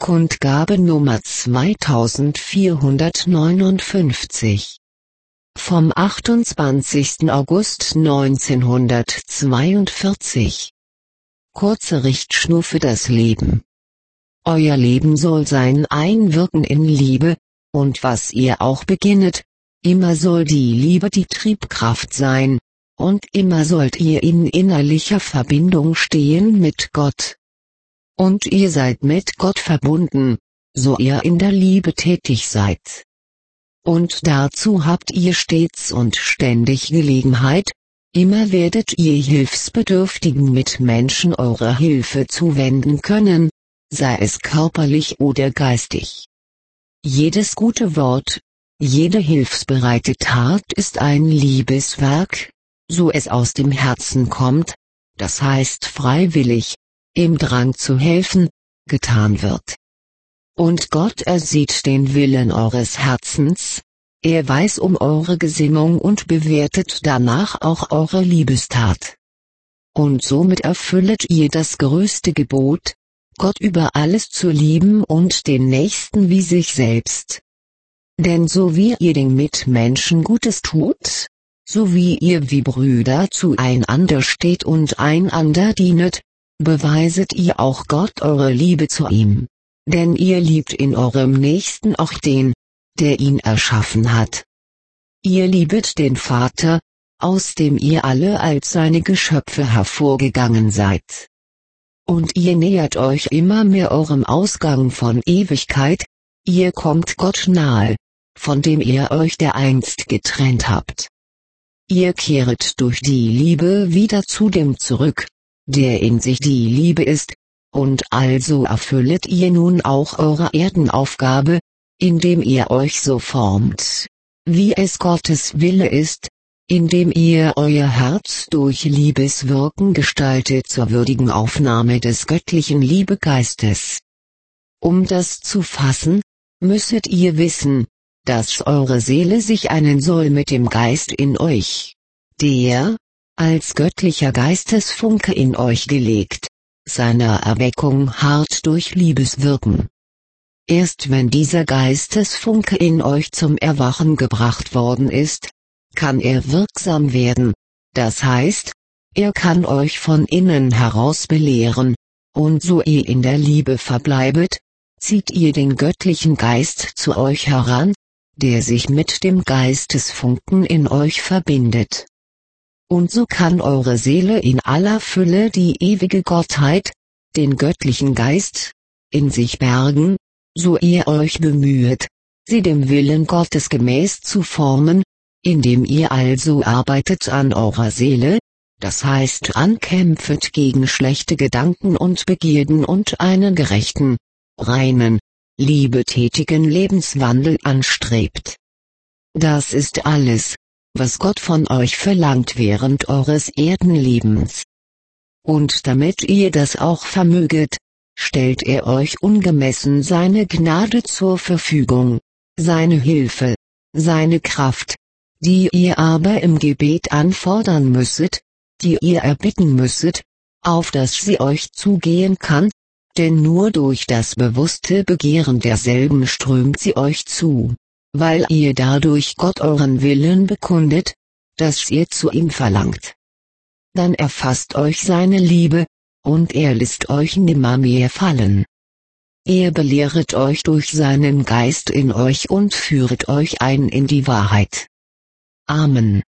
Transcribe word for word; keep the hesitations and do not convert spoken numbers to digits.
Kundgabe Nummer zweitausendvierhundertneunundfünfzig. Vom achtundzwanzigsten August neunzehnhundertzweiundvierzig. Kurze Richtschnur für das Leben. Euer Leben soll sein Einwirken in Liebe, und was ihr auch beginnet, immer soll die Liebe die Triebkraft sein, und immer sollt ihr in innerlicher Verbindung stehen mit Gott. Und ihr seid mit Gott verbunden, so ihr in der Liebe tätig seid. Und dazu habt ihr stets und ständig Gelegenheit, immer werdet ihr hilfsbedürftigen Mitmenschen eure Hilfe zuwenden können, sei es körperlich oder geistig. Jedes gute Wort, jede hilfsbereite Tat ist ein Liebeswerk, so es aus dem Herzen kommt, das heißt freiwillig, im Drang zu helfen, getan wird. Und Gott ersieht den Willen eures Herzens, er weiß um eure Gesinnung und bewertet danach auch eure Liebestat. Und somit erfüllet ihr das größte Gebot, Gott über alles zu lieben und den Nächsten wie sich selbst. Denn so wie ihr den Mitmenschen Gutes tut, so wie ihr wie Brüder zueinander steht und einander dienet, beweiset ihr auch Gott eure Liebe zu ihm, denn ihr liebt in eurem Nächsten auch den, der ihn erschaffen hat. Ihr liebet den Vater, aus dem ihr alle als seine Geschöpfe hervorgegangen seid. Und ihr nähert euch immer mehr eurem Ausgang von Ewigkeit, ihr kommt Gott nahe, von dem ihr euch dereinst getrennt habt. Ihr kehret durch die Liebe wieder zu dem zurück, der in sich die Liebe ist, und also erfüllet ihr nun auch eure Erdenaufgabe, indem ihr euch so formt, wie es Gottes Wille ist, indem ihr euer Herz durch Liebeswirken gestaltet zur würdigen Aufnahme des göttlichen Liebegeistes. Um das zu fassen, müsstet ihr wissen, dass eure Seele sich einen soll mit dem Geist in euch, der, als göttlicher Geistesfunke in euch gelegt, seiner Erweckung hart durch Liebeswirken. Erst wenn dieser Geistesfunke in euch zum Erwachen gebracht worden ist, kann er wirksam werden, das heißt, er kann euch von innen heraus belehren, und so ihr in der Liebe verbleibet, zieht ihr den göttlichen Geist zu euch heran, der sich mit dem Geistesfunken in euch verbindet. Und so kann eure Seele in aller Fülle die ewige Gottheit, den göttlichen Geist, in sich bergen, so ihr euch bemühet, sie dem Willen Gottes gemäß zu formen, indem ihr also arbeitet an eurer Seele, das heißt ankämpfet gegen schlechte Gedanken und Begierden und einen gerechten, reinen, liebetätigen Lebenswandel anstrebt. Das ist alles, was Gott von euch verlangt während eures Erdenlebens. Und damit ihr das auch vermöget, stellt er euch ungemessen seine Gnade zur Verfügung, seine Hilfe, seine Kraft, die ihr aber im Gebet anfordern müsset, die ihr erbitten müsset, auf dass sie euch zugehen kann, denn nur durch das bewusste Begehren derselben strömt sie euch zu, weil ihr dadurch Gott euren Willen bekundet, dass ihr zu ihm verlangt. Dann erfasst euch seine Liebe, und er lässt euch nimmermehr fallen. Er belehret euch durch seinen Geist in euch und führet euch ein in die Wahrheit. Amen.